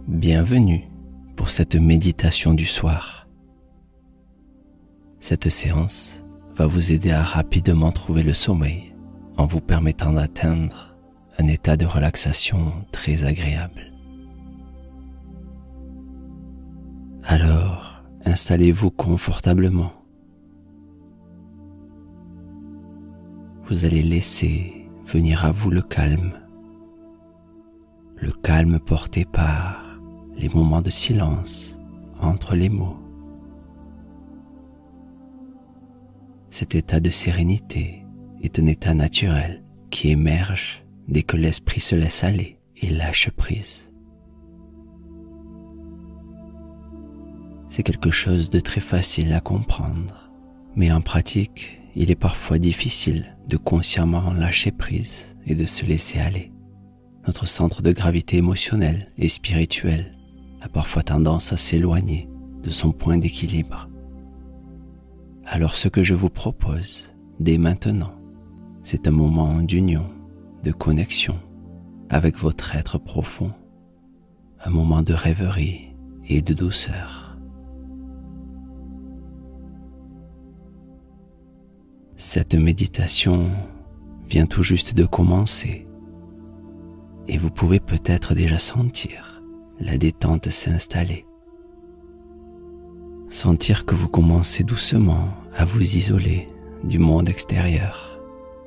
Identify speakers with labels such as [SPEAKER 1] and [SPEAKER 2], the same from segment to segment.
[SPEAKER 1] Bienvenue pour cette méditation du soir. Cette séance va vous aider à rapidement trouver le sommeil en vous permettant d'atteindre un état de relaxation très agréable. Alors, installez-vous confortablement. Vous allez laisser venir à vous le calme porté par les moments de silence entre les mots. Cet état de sérénité est un état naturel qui émerge dès que l'esprit se laisse aller et lâche prise. C'est quelque chose de très facile à comprendre, mais en pratique, il est parfois difficile de consciemment lâcher prise et de se laisser aller. Notre centre de gravité émotionnel et spirituel a parfois tendance à s'éloigner de son point d'équilibre. Alors ce que je vous propose dès maintenant, c'est un moment d'union, de connexion avec votre être profond, un moment de rêverie et de douceur. Cette méditation vient tout juste de commencer et vous pouvez peut-être déjà sentir la détente s'installer. Sentir que vous commencez doucement à vous isoler du monde extérieur.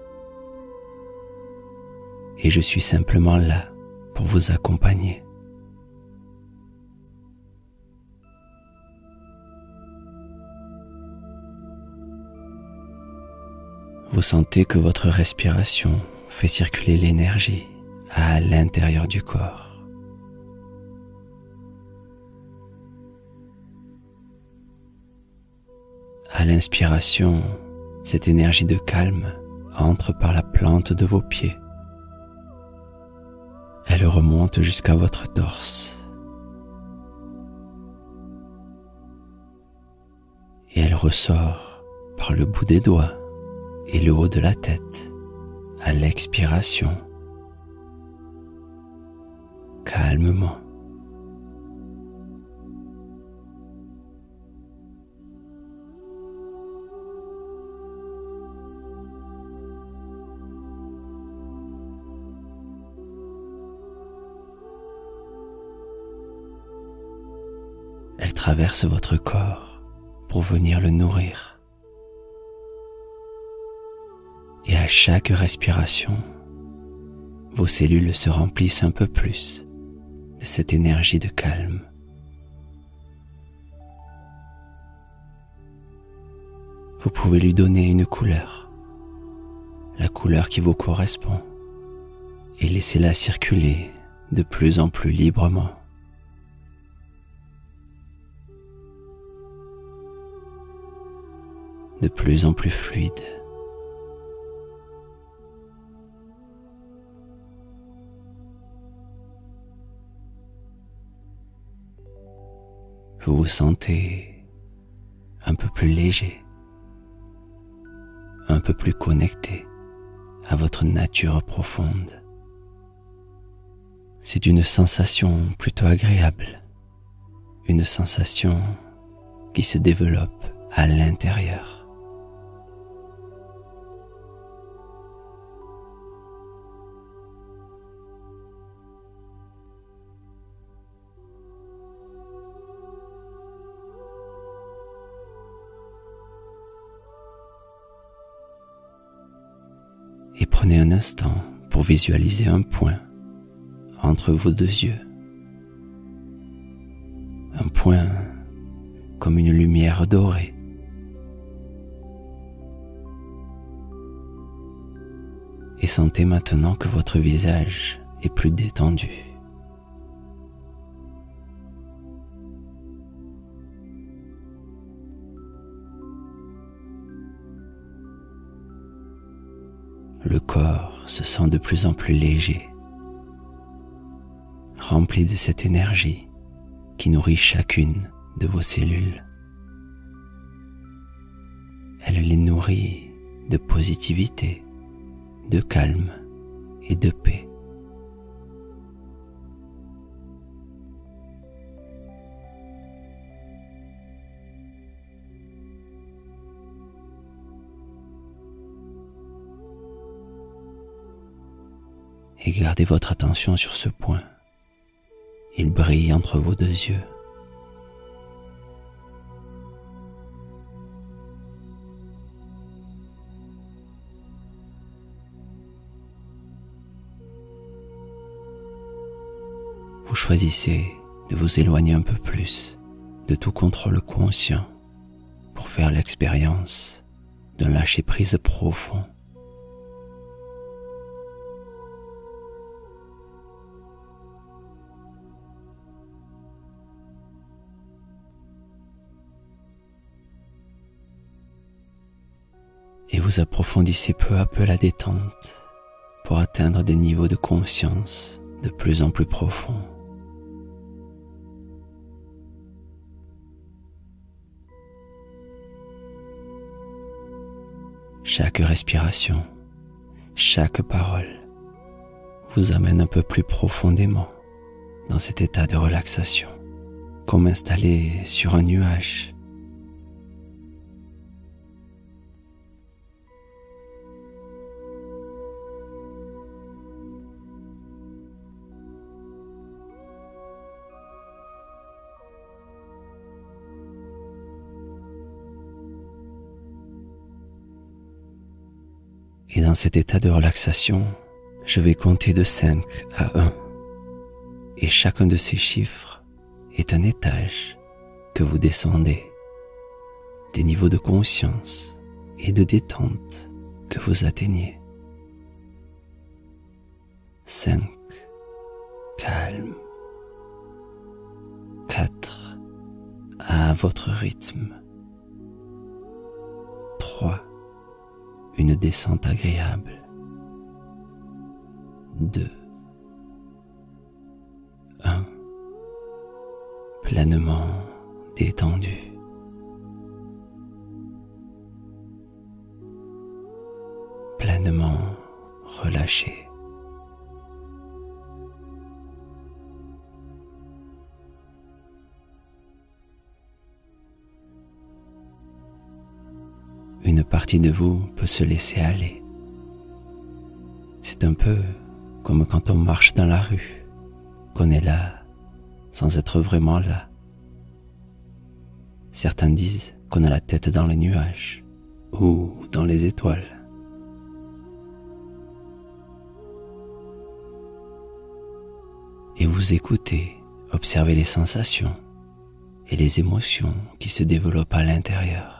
[SPEAKER 1] Et je suis simplement là pour vous accompagner. Vous sentez que votre respiration fait circuler l'énergie à l'intérieur du corps. À l'inspiration, cette énergie de calme entre par la plante de vos pieds. Elle remonte jusqu'à votre torse. Et elle ressort par le bout des doigts et le haut de la tête à l'expiration. Calmement. Elle traverse votre corps pour venir le nourrir. Et à chaque respiration, vos cellules se remplissent un peu plus de cette énergie de calme. Vous pouvez lui donner une couleur, la couleur qui vous correspond, et laissez-la circuler de plus en plus librement. De plus en plus fluide. Vous vous sentez un peu plus léger, un peu plus connecté à votre nature profonde. C'est une sensation plutôt agréable, une sensation qui se développe à l'intérieur. Et prenez un instant pour visualiser un point entre vos deux yeux. Un point comme une lumière dorée. Et sentez maintenant que votre visage est plus détendu. Le corps se sent de plus en plus léger, rempli de cette énergie qui nourrit chacune de vos cellules. Elle les nourrit de positivité, de calme et de paix. et gardez votre attention sur ce point. Il brille entre vos deux yeux. Vous choisissez de vous éloigner un peu plus de tout contrôle conscient pour faire l'expérience d'un lâcher-prise profond. Et vous approfondissez peu à peu la détente pour atteindre des niveaux de conscience de plus en plus profonds. Chaque respiration, chaque parole vous amène un peu plus profondément dans cet état de relaxation, comme installé sur un nuage. Et dans cet état de relaxation, je vais compter de 5 à 1. Et chacun de ces chiffres est un étage que vous descendez, des niveaux de conscience et de détente que vous atteignez. 5. Calme. 4. À votre rythme. 3. Une descente agréable. 2. 1. Pleinement détendu. Pleinement relâché. Une partie de vous peut se laisser aller. C'est un peu comme quand on marche dans la rue, qu'on est là sans être vraiment là. Certains disent qu'on a la tête dans les nuages ou dans les étoiles. Et vous écoutez, observez les sensations et les émotions qui se développent à l'intérieur.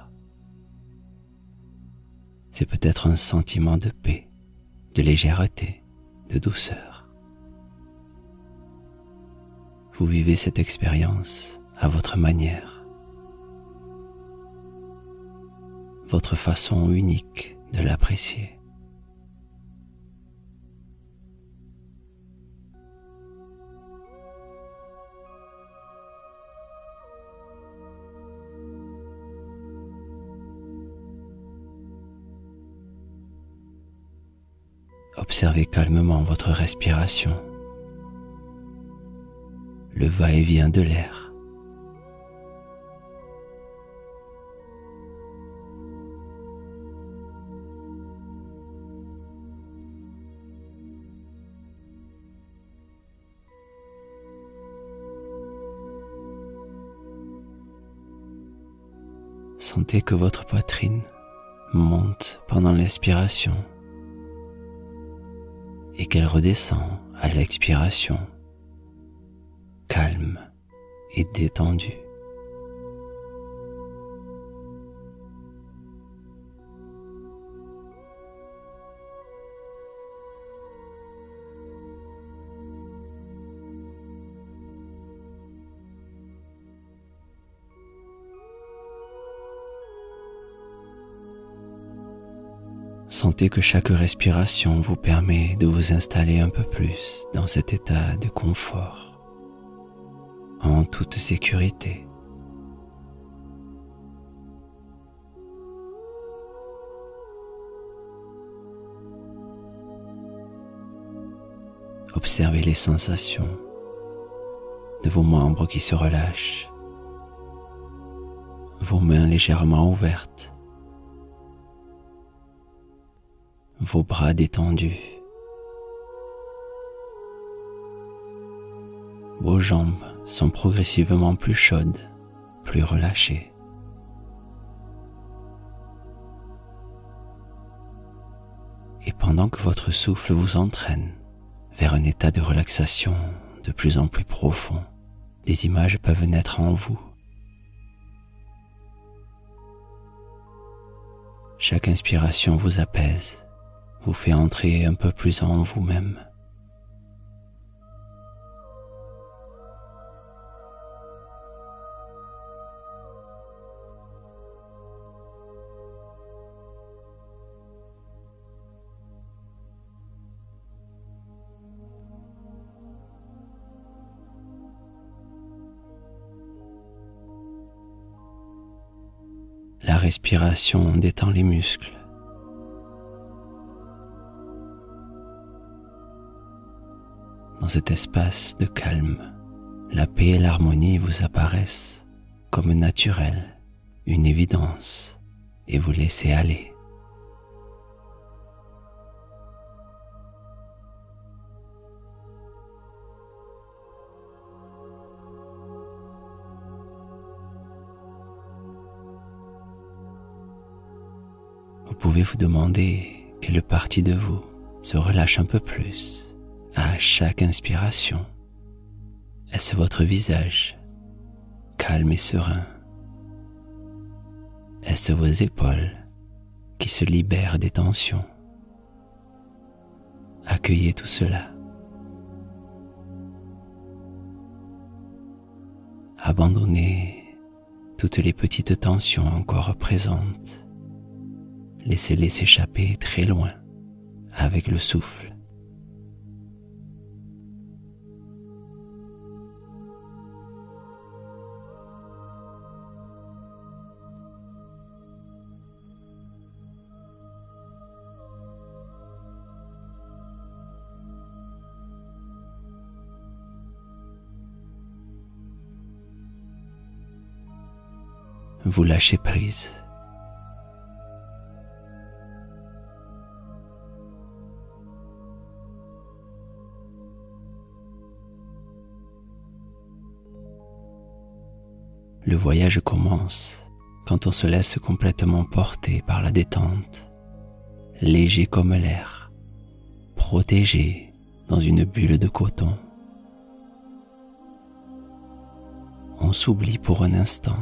[SPEAKER 1] C'est peut-être un sentiment de paix, de légèreté, de douceur. Vous vivez cette expérience à votre manière, votre façon unique de l'apprécier. Observez calmement votre respiration, le va-et-vient de l'air. Sentez que votre poitrine monte pendant l'expiration et qu'elle redescend à l'expiration, calme et détendue. Sentez que chaque respiration vous permet de vous installer un peu plus dans cet état de confort, en toute sécurité. Observez les sensations de vos membres qui se relâchent, vos mains légèrement ouvertes, vos bras détendus, Vos jambes sont progressivement plus chaudes, plus relâchées. Et pendant que votre souffle vous entraîne vers un état de relaxation de plus en plus profond, des images peuvent naître en vous. Chaque inspiration vous apaise, vous fait entrer un peu plus en vous-même. La respiration détend les muscles. Dans cet espace de calme, la paix et l'harmonie vous apparaissent comme naturelles, une évidence, et vous laissez aller. Vous pouvez vous demander quelle partie de vous se relâche un peu plus à chaque inspiration. Est-ce votre visage, calme et serein? Est-ce vos épaules qui se libèrent des tensions? Accueillez tout cela. Abandonnez toutes les petites tensions encore présentes. Laissez-les s'échapper très loin avec le souffle. Vous lâchez prise. Le voyage commence quand on se laisse complètement porter par la détente, léger comme l'air, protégé dans une bulle de coton. On s'oublie pour un instant.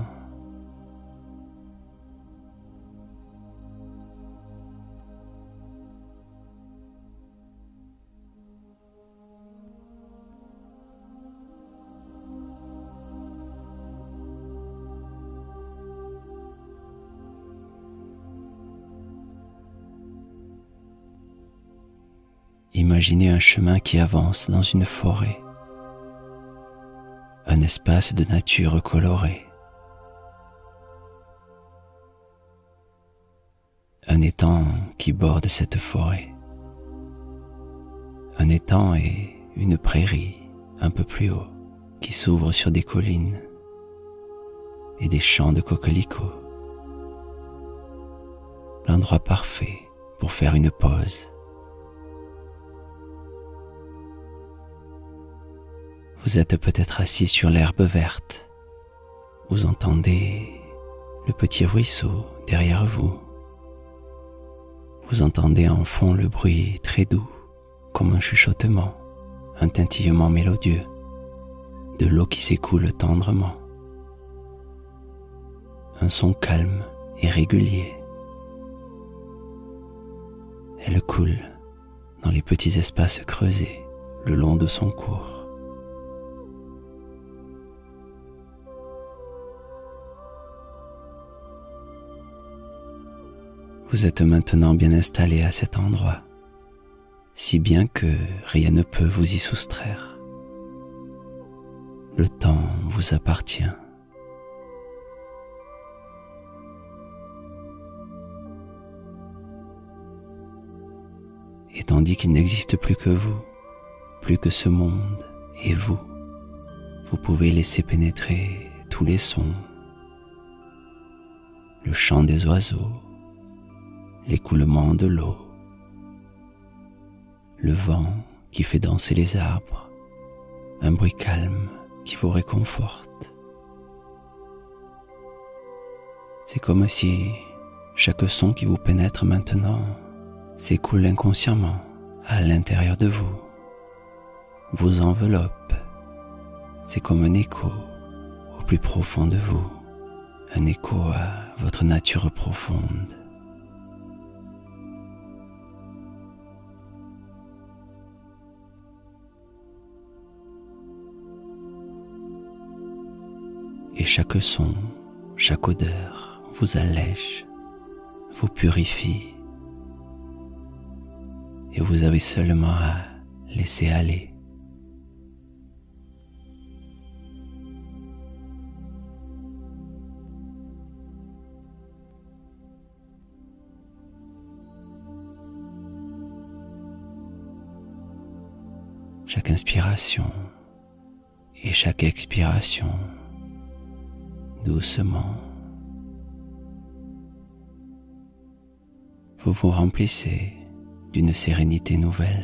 [SPEAKER 1] Imaginez un chemin qui avance dans une forêt, un espace de nature colorée, un étang qui borde cette forêt, un étang et une prairie un peu plus haut qui s'ouvre sur des collines et des champs de coquelicots. L'endroit parfait pour faire une pause. Vous êtes peut-être assis sur l'herbe verte. Vous entendez le petit ruisseau derrière vous. Vous entendez en fond le bruit très doux, comme un chuchotement, un tintillement mélodieux, de l'eau qui s'écoule tendrement. Un son calme et régulier. Elle coule dans les petits espaces creusés le long de son cours. Vous êtes maintenant bien installé à cet endroit, si bien que rien ne peut vous y soustraire. Le temps vous appartient. Et tandis qu'il n'existe plus que vous, plus que ce monde et vous pouvez laisser pénétrer tous les sons, le chant des oiseaux, l'écoulement de l'eau, le vent qui fait danser les arbres, un bruit calme qui vous réconforte. C'est comme si chaque son qui vous pénètre maintenant s'écoule inconsciemment à l'intérieur de vous, vous enveloppe. C'est comme un écho au plus profond de vous, un écho à votre nature profonde. Et chaque son, chaque odeur vous allège, vous purifie, et vous avez seulement à laisser aller. Chaque inspiration et chaque expiration, doucement, vous vous remplissez d'une sérénité nouvelle.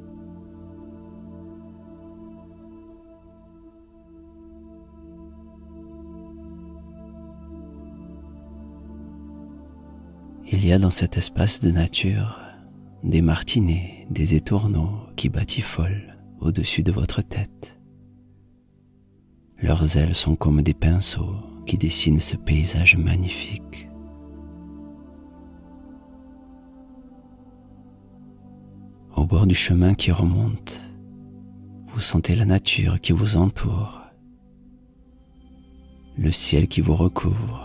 [SPEAKER 1] Il y a dans cet espace de nature des martinets, des étourneaux qui batifolent au-dessus de votre tête. Leurs ailes sont comme des pinceaux qui dessinent ce paysage magnifique. Au bord du chemin qui remonte, vous sentez la nature qui vous entoure, le ciel qui vous recouvre.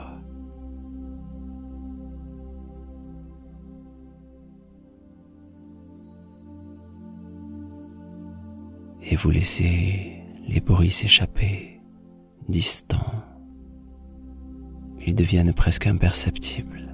[SPEAKER 1] Et vous laissez les bruits s'échapper, distants. Ils deviennent presque imperceptibles.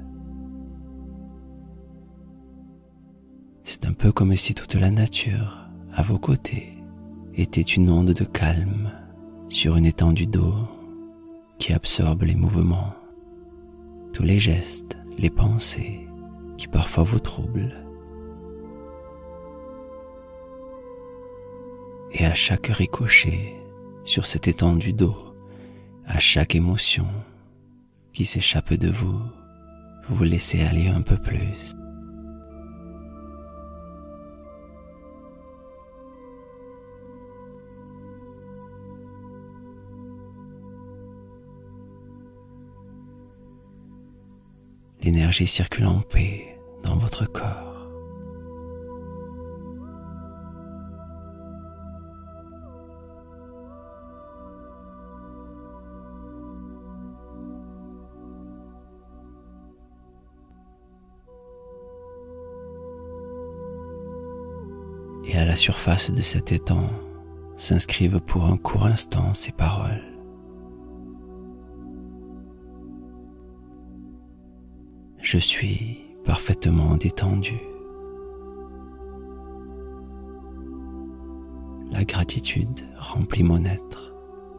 [SPEAKER 1] C'est un peu comme si toute la nature, à vos côtés, était une onde de calme sur une étendue d'eau qui absorbe les mouvements, tous les gestes, les pensées qui parfois vous troublent. Et à chaque ricochet sur cette étendue d'eau, à chaque émotion qui s'échappe de vous, vous vous laissez aller un peu plus. L'énergie circule en paix dans votre corps. Et à la surface de cet étang s'inscrivent pour un court instant ces paroles. Je suis parfaitement détendu. La gratitude remplit mon être.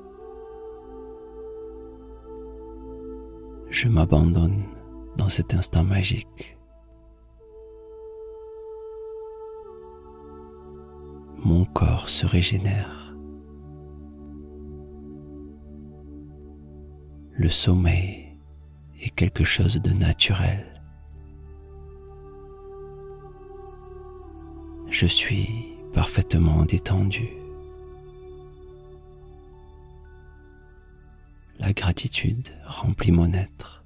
[SPEAKER 1] Je m'abandonne dans cet instant magique. Mon corps se régénère. Le sommeil est quelque chose de naturel. Je suis parfaitement détendu. La gratitude remplit mon être.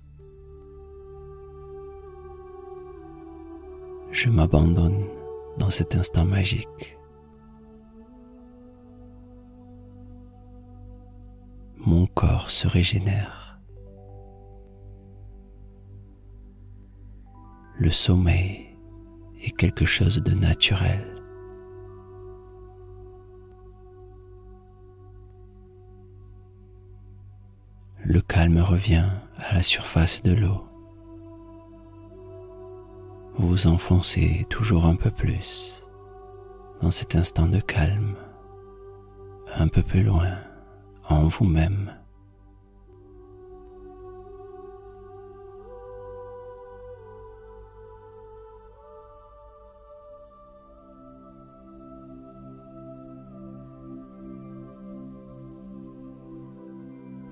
[SPEAKER 1] Je m'abandonne dans cet instant magique. Mon corps se régénère. Le sommeil est quelque chose de naturel. Le calme revient à la surface de l'eau. Vous vous enfoncez toujours un peu plus dans cet instant de calme, un peu plus loin en vous-même.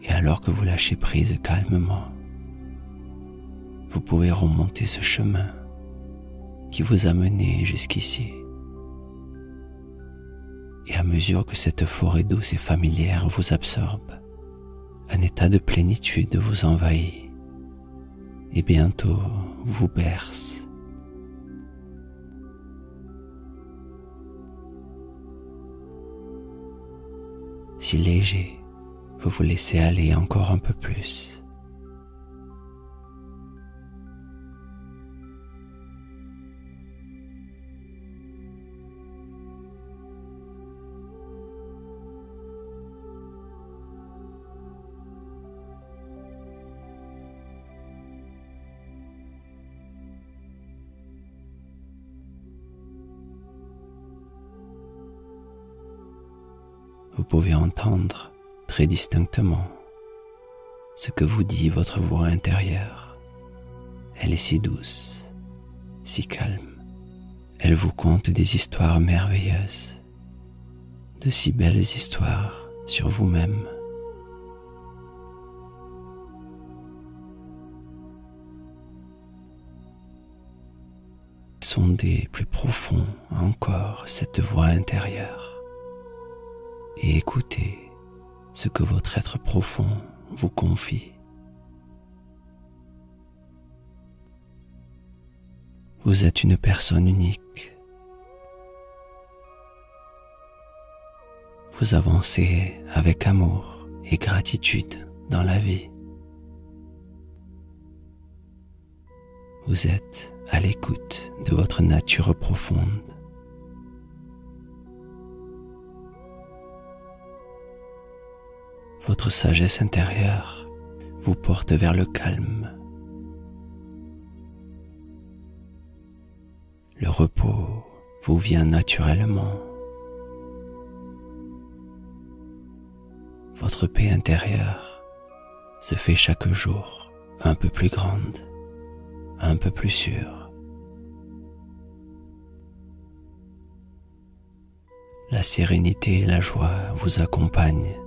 [SPEAKER 1] Et alors que vous lâchez prise calmement, vous pouvez remonter ce chemin qui vous a mené jusqu'ici. Et à mesure que cette forêt douce et familière vous absorbe, un état de plénitude vous envahit et bientôt vous berce. Si léger, vous vous laissez aller encore un peu plus. Vous pouvez entendre très distinctement ce que vous dit votre voix intérieure. Elle est si douce, si calme. Elle vous conte des histoires merveilleuses, de si belles histoires sur vous-même. Sondez plus profond encore cette voix intérieure et écoutez ce que votre être profond vous confie. Vous êtes une personne unique. Vous avancez avec amour et gratitude dans la vie. Vous êtes à l'écoute de votre nature profonde. Votre sagesse intérieure vous porte vers le calme. Le repos vous vient naturellement. Votre paix intérieure se fait chaque jour un peu plus grande, un peu plus sûre. La sérénité et la joie vous accompagnent.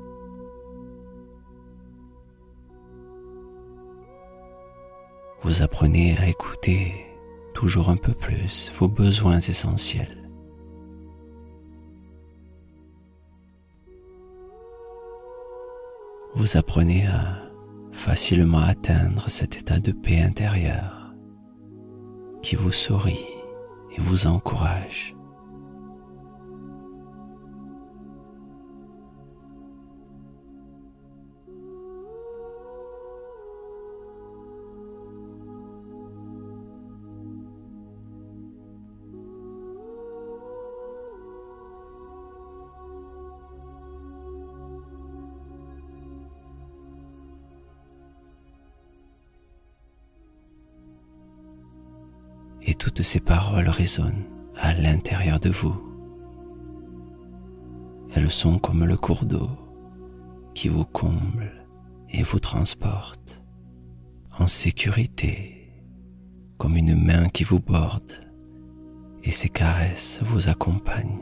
[SPEAKER 1] Vous apprenez à écouter toujours un peu plus vos besoins essentiels. Vous apprenez à facilement atteindre cet état de paix intérieure qui vous sourit et vous encourage. Et toutes ces paroles résonnent à l'intérieur de vous. Elles sont comme le cours d'eau qui vous comble et vous transporte en sécurité, comme une main qui vous borde et ses caresses vous accompagnent.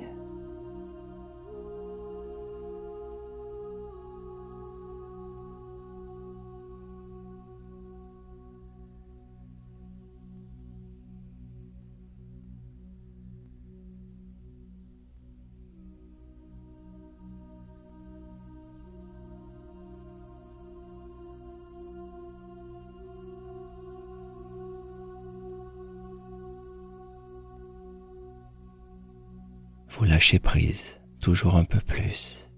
[SPEAKER 1] Vous lâchez prise toujours un peu plus.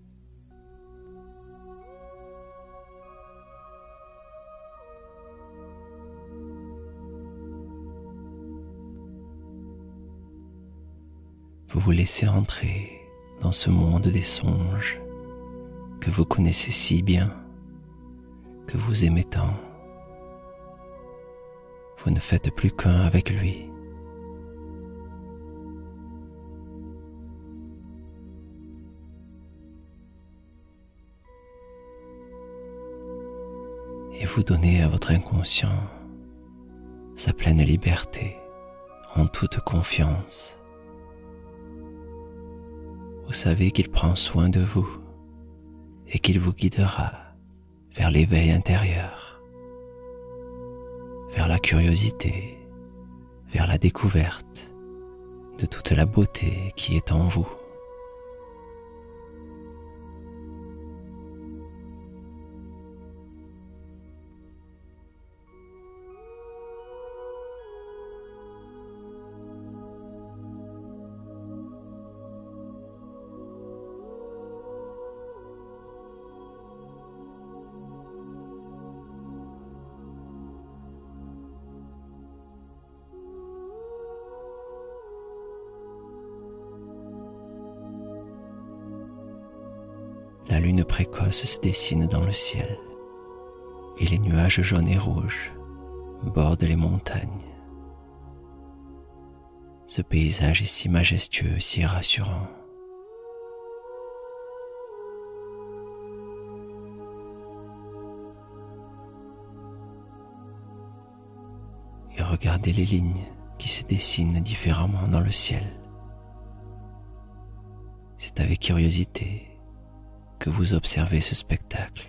[SPEAKER 1] Vous vous laissez entrer dans ce monde des songes que vous connaissez si bien, que vous aimez tant. Vous ne faites plus qu'un avec lui. Et vous donnez à votre inconscient sa pleine liberté, en toute confiance. Vous savez qu'il prend soin de vous et qu'il vous guidera vers l'éveil intérieur, vers la curiosité, vers la découverte de toute la beauté qui est en vous. La lune précoce se dessine dans le ciel et les nuages jaunes et rouges bordent les montagnes. Ce paysage est si majestueux, si rassurant. Et regardez les lignes qui se dessinent différemment dans le ciel. C'est avec curiosité que vous observez ce spectacle.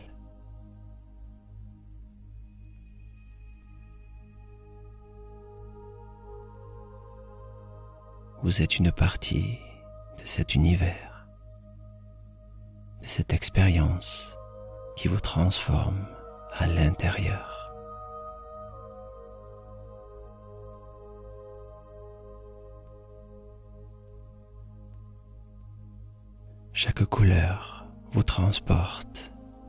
[SPEAKER 1] Vous êtes une partie de cet univers, de cette expérience qui vous transforme à l'intérieur. Chaque couleur vous transporte.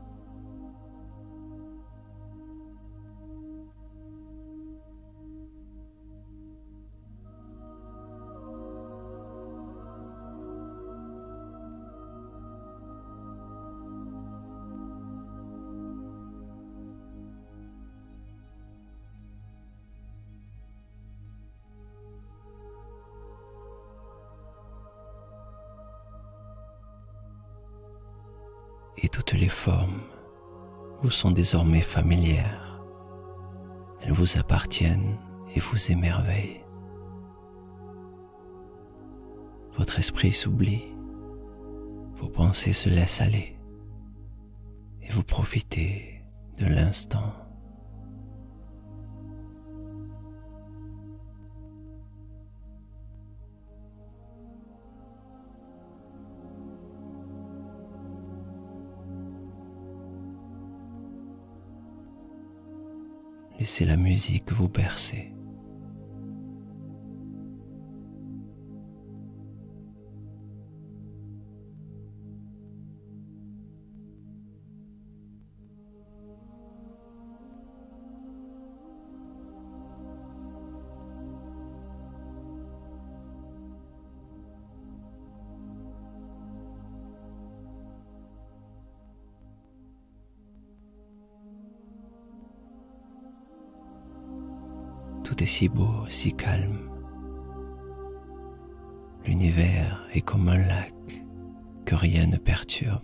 [SPEAKER 1] Et toutes les formes vous sont désormais familières. Elles vous appartiennent et vous émerveillent. Votre esprit s'oublie, vos pensées se laissent aller et vous profitez de l'instant. Laissez la musique vous bercer. Tout est si beau, si calme. L'univers est comme un lac que rien ne perturbe.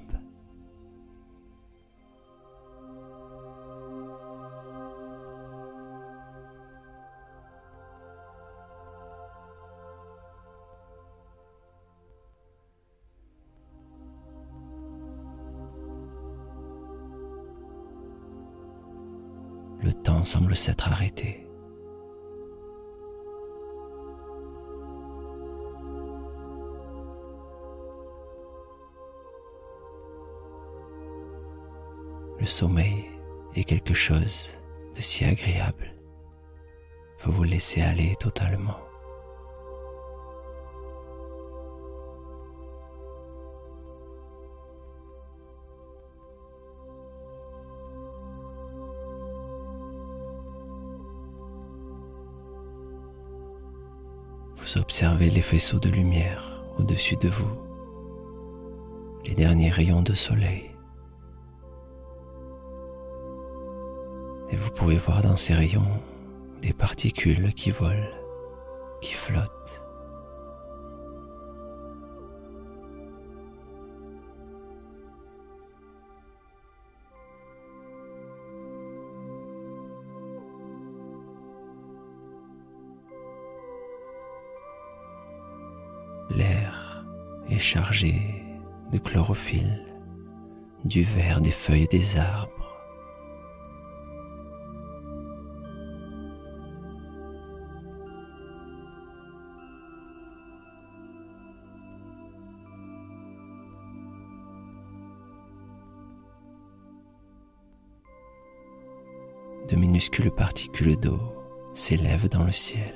[SPEAKER 1] Le temps semble s'être arrêté. Le sommeil est quelque chose de si agréable. Vous vous laissez aller totalement. Vous observez les faisceaux de lumière au-dessus de vous, les derniers rayons de soleil. Et vous pouvez voir dans ces rayons des particules qui volent, qui flottent. L'air est chargé de chlorophylle, du vert des feuilles des arbres de minuscules particules d'eau s'élèvent dans le ciel.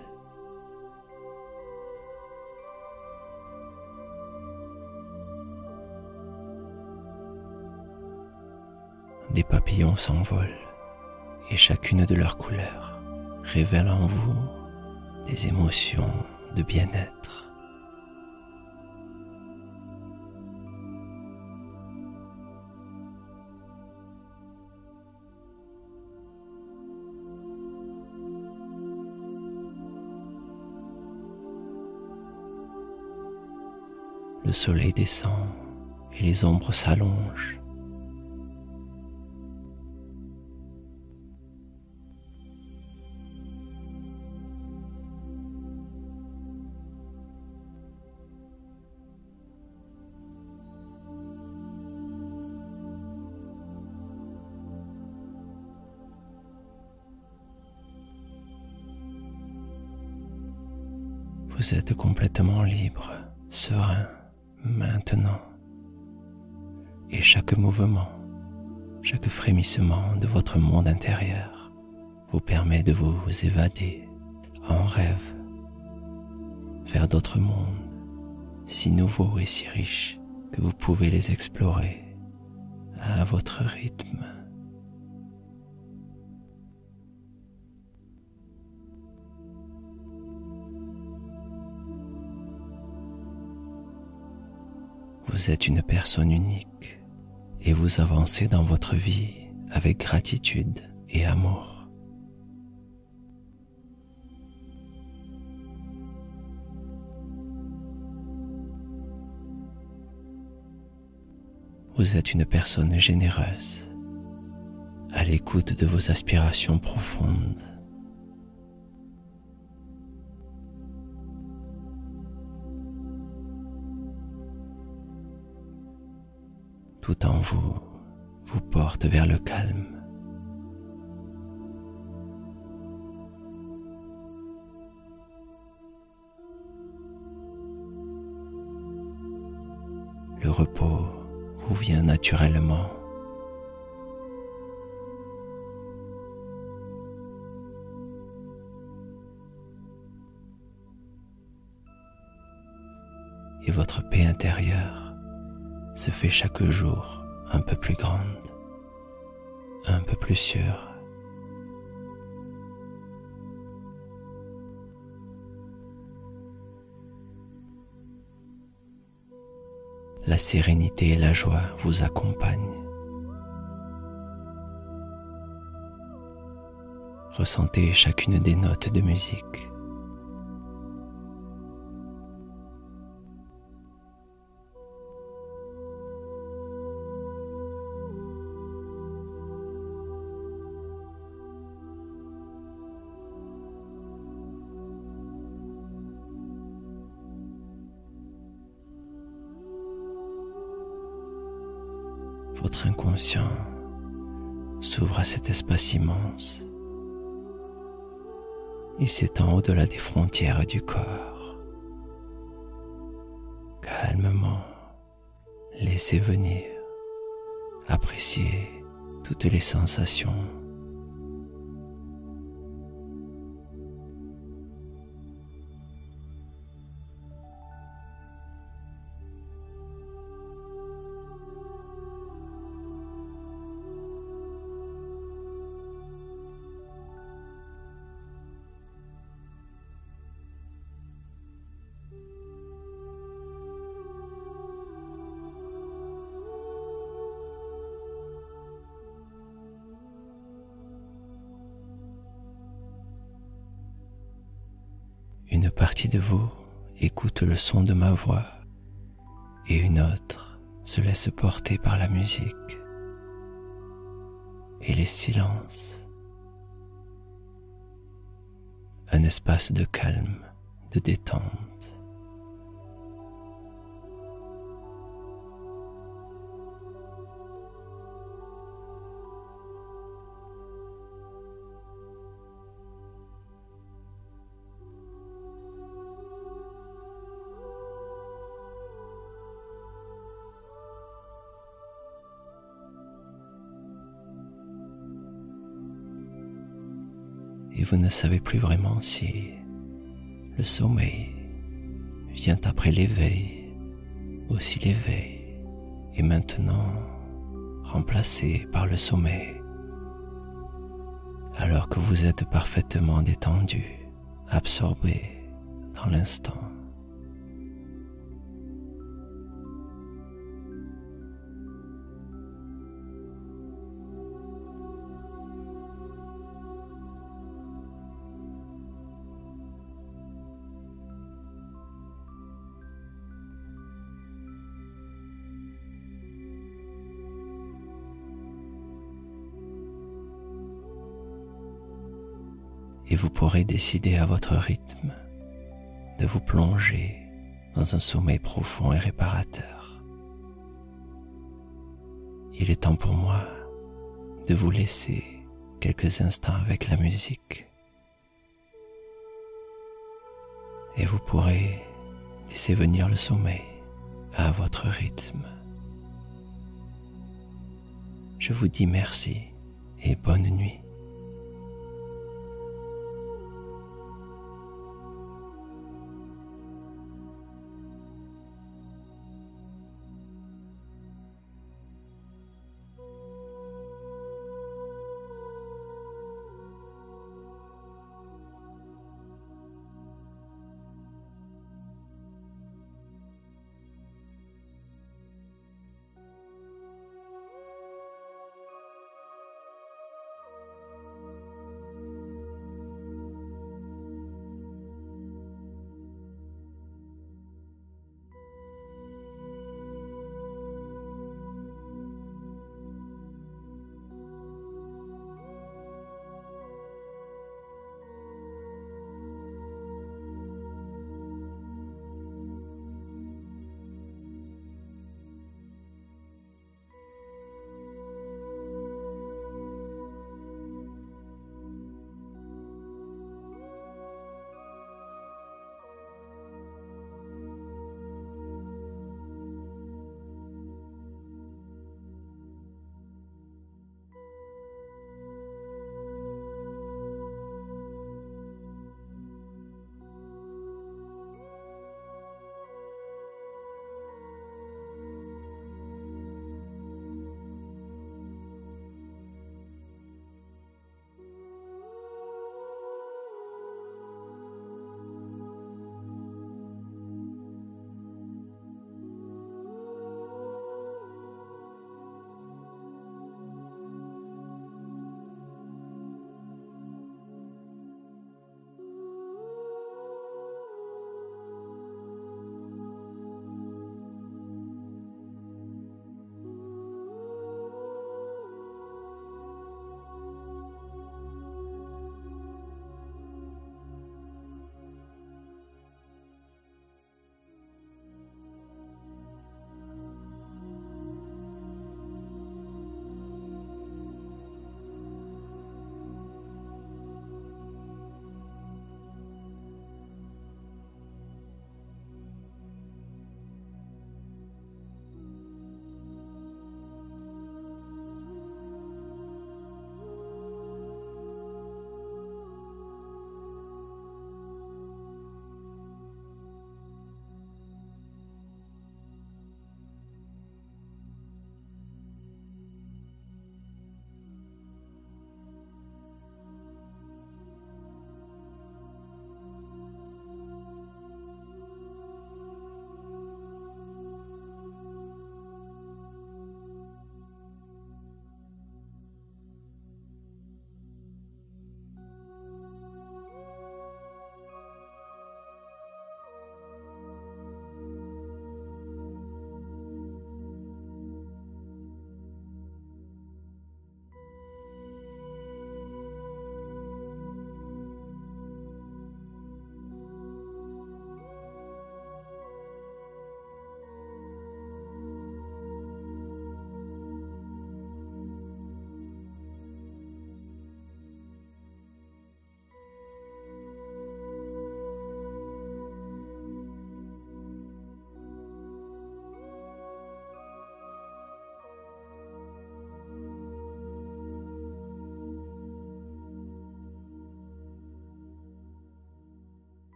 [SPEAKER 1] Des papillons s'envolent et chacune de leurs couleurs révèle en vous des émotions de bien-être. Le soleil descend et les ombres s'allongent. Vous êtes complètement libre, serein, maintenant. Et chaque mouvement, chaque frémissement de votre monde intérieur vous permet de vous évader en rêve vers d'autres mondes si nouveaux et si riches que vous pouvez les explorer à votre rythme. Vous êtes une personne unique et vous avancez dans votre vie avec gratitude et amour. Vous êtes une personne généreuse, à l'écoute de vos aspirations profondes. Tout en vous porte vers le calme. Le repos vous vient naturellement. Et votre paix intérieure se fait chaque jour un peu plus grande, un peu plus sûre. La sérénité et la joie vous accompagnent. Ressentez chacune des notes de musique. Votre inconscient s'ouvre à cet espace immense. Il s'étend au-delà des frontières du corps. Calmement, laissez venir, appréciez toutes les sensations. Une partie de vous écoute le son de ma voix et une autre se laisse porter par la musique et les silences. Un espace de calme, de détente. et vous ne savez plus vraiment si le sommeil vient après l'éveil ou si l'éveil est maintenant remplacé par le sommeil, alors que vous êtes parfaitement détendu, absorbé dans l'instant. Et vous pourrez décider à votre rythme de vous plonger dans un sommeil profond et réparateur. Il est temps pour moi de vous laisser quelques instants avec la musique. Et vous pourrez laisser venir le sommeil à votre rythme. Je vous dis merci et bonne nuit.